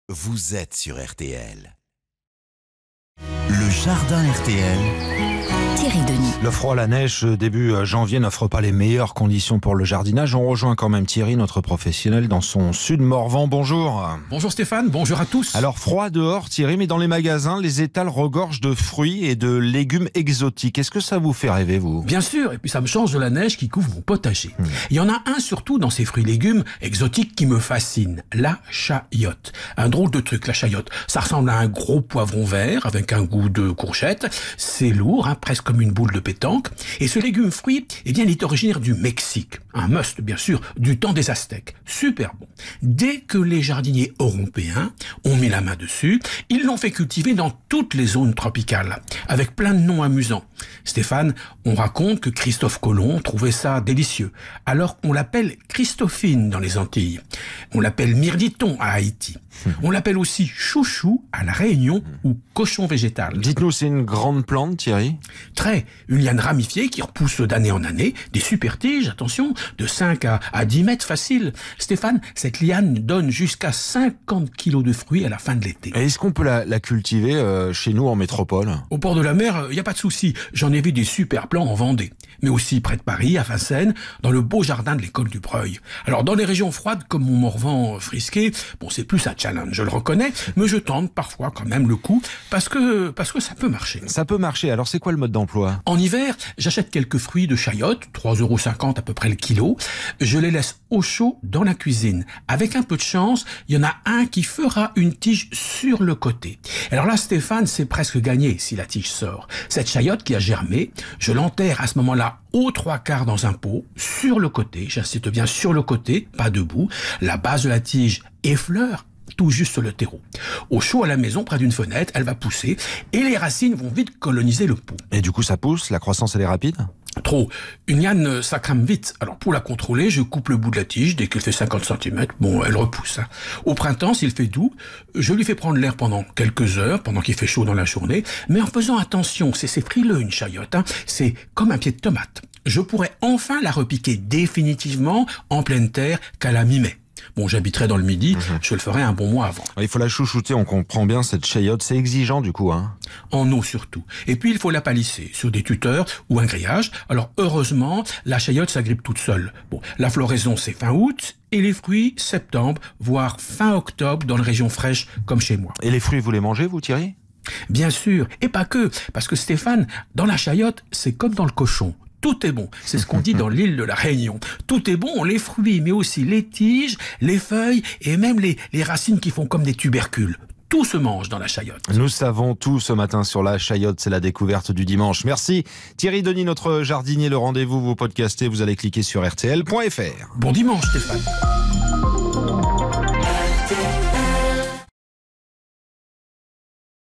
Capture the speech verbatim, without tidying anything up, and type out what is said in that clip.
Vous êtes sur R T L. Le jardin R T L. Thierry Denis. Le froid, la neige, début janvier n'offre pas les meilleures conditions pour le jardinage. On rejoint quand même Thierry, notre professionnel, dans son sud Morvan. Bonjour. Bonjour Stéphane, bonjour à tous. Alors froid dehors Thierry, mais dans les magasins, les étals regorgent de fruits et de légumes exotiques. Est-ce que ça vous fait rêver, vous ? Bien sûr, et puis ça me change de la neige qui couvre mon potager. Mmh. Il y en a un surtout dans ces fruits et légumes exotiques qui me fascine, la chayotte. Un drôle de truc, la chayotte. Ça ressemble à un gros poivron vert avec un goût de courgette. C'est lourd, hein, presque comme une boule de pétanque. Et ce légume fruit, eh bien, il est originaire du Mexique. Un must, bien sûr, du temps des Aztèques. Super bon. Dès que les jardiniers européens ont mis la main dessus, ils l'ont fait cultiver dans toutes les zones tropicales, avec plein de noms amusants. Stéphane, on raconte que Christophe Colomb trouvait ça délicieux. Alors on l'appelle Christophine dans les Antilles. On l'appelle Myrditon à Haïti. On l'appelle aussi chouchou à La Réunion ou cochon végétal. Dites-nous, c'est une grande plante, Thierry ? Très. Une liane ramifiée qui repousse d'année en année, des super tiges, attention, de cinq à dix mètres facile. Stéphane, cette liane donne jusqu'à cinquante kilos de fruits à la fin de l'été. Et est-ce qu'on peut la, la cultiver euh, chez nous en métropole ? Au bord de la mer, il n'y a pas de souci. J'en ai vu des super plants en Vendée. Mais aussi près de Paris, à Vincennes, dans le beau jardin de l'école du Breuil. Alors dans les régions froides comme mon Morvan frisqué, bon c'est plus un challenge, je le reconnais, mais je tente parfois quand même le coup parce que parce que ça peut marcher. Ça peut marcher, alors c'est quoi le mode d'emploi ? En hiver, j'achète quelques fruits de chayotte, trois euros cinquante à peu près le kilo. Je les laisse au chaud dans la cuisine. Avec un peu de chance, il y en a un qui fera une tige sur le côté. Alors là, Stéphane, c'est presque gagné si la tige sort. Cette chayotte qui a germé, je l'enterre à ce moment-là aux trois quarts dans un pot, sur le côté, j'insiste bien sur le côté, pas debout. La base de la tige effleure tout juste sur le terreau. Au chaud à la maison, près d'une fenêtre, elle va pousser et les racines vont vite coloniser le pot. Et du coup, ça pousse ? La croissance, elle est rapide ? Trop. Une liane, ça crame vite. Alors pour la contrôler, je coupe le bout de la tige. Dès qu'elle fait cinquante centimètres, bon, elle repousse. Hein. Au printemps, s'il fait doux, je lui fais prendre l'air pendant quelques heures, pendant qu'il fait chaud dans la journée, mais en faisant attention, c'est, c'est frileux une chayotte. Hein. C'est comme un pied de tomate. Je pourrais enfin la repiquer définitivement en pleine terre qu'à la mi-mai. Bon, j'habiterai dans le Midi, mmh. je le ferai un bon mois avant. Il faut la chouchouter, on comprend bien cette chayotte, c'est exigeant du coup, hein. En eau surtout. Et puis il faut la palisser sur des tuteurs ou un grillage. Alors heureusement, la chayotte s'agrippe toute seule. Bon, la floraison c'est fin août et les fruits septembre, voire fin octobre dans les régions fraîches comme chez moi. Et les fruits, vous les mangez vous, Thierry ? Bien sûr, et pas que, parce que Stéphane, dans la chayotte, c'est comme dans le cochon. Tout est bon, c'est ce qu'on dit dans l'île de la Réunion. Tout est bon, les fruits, mais aussi les tiges, les feuilles et même les, les racines qui font comme des tubercules. Tout se mange dans la chayotte. Nous savons tout ce matin sur la chayotte, c'est la découverte du dimanche. Merci Thierry Denis, notre jardinier. Le rendez-vous, vous podcastez, vous allez cliquer sur R T L point F R. Bon dimanche Stéphane.